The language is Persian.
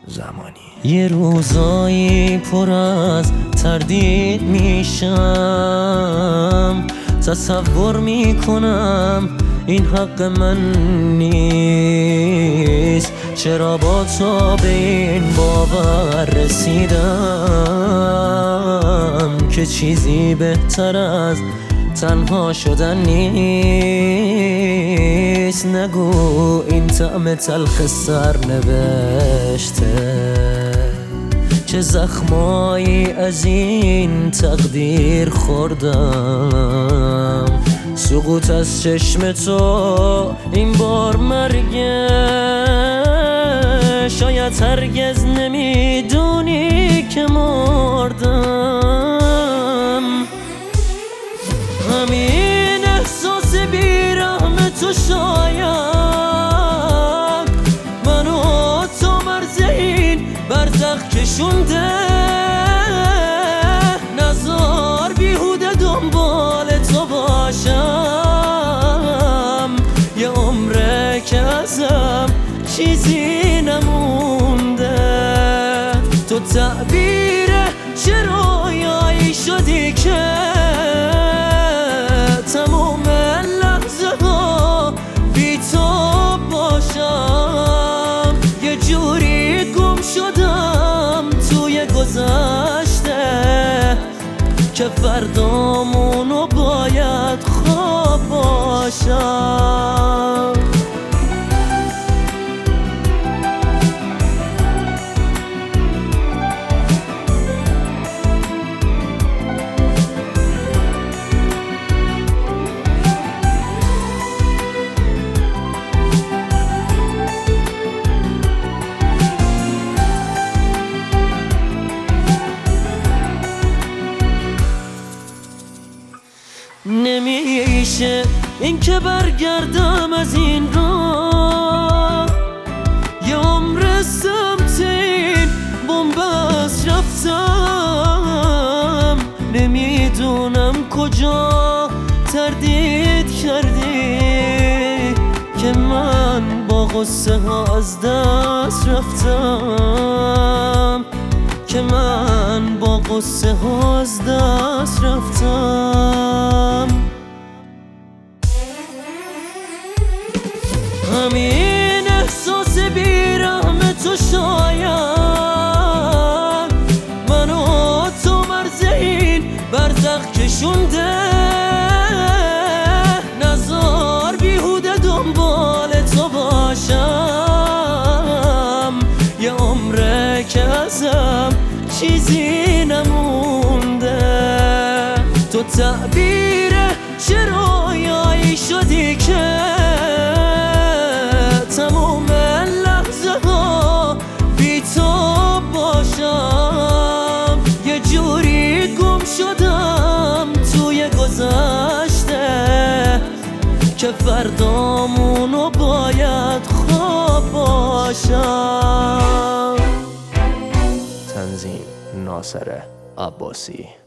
زمانی. یه روزایی پر از تردید میشم، تصور میکنم این حق من نیست. چرا با تو به این باور رسیدم که چیزی بهتر از تنها شدن نیست. نگو این طعم تلخ سرنوشته، چه زخمایی از این تقدیر خوردم. سقوط از چشم تو این بار مرگه، شاید هرگز نمیدونی که مردم. همین احساس بیرحم تو شاید منو تا مرز این برزخ کشونده. نزار بیهوده دنبال تو باشم، یه عمره که ازم چیزی نمونده. تو تعبیر چه رویایی شدی که تموم لحظه ها بی تو باشم. یه جوری گم شدم توی گذشته که فردامونو باید خواب باشم. نمیشه این که برگردم از این راه، یه عمر سمت این بنبست رفتم. نمیدونم کجا تردید کردی که من با غصه ها از دست رفتم، که من با غصه ها از دست رفتم. همین احساس بیرحم تو شاید منو تا مرز این برزخ کشونده. نزار بیهوده دنبال تو باشم، یه عمره که ازم چیزی نمونده. تو تعبیر چه رویایی شدی که تموم لحظه ها بی تو باشم. یه جوری گم شدم توی گذشته که فردامونو باید خواب باشم. تنظیم ناصر عباسی.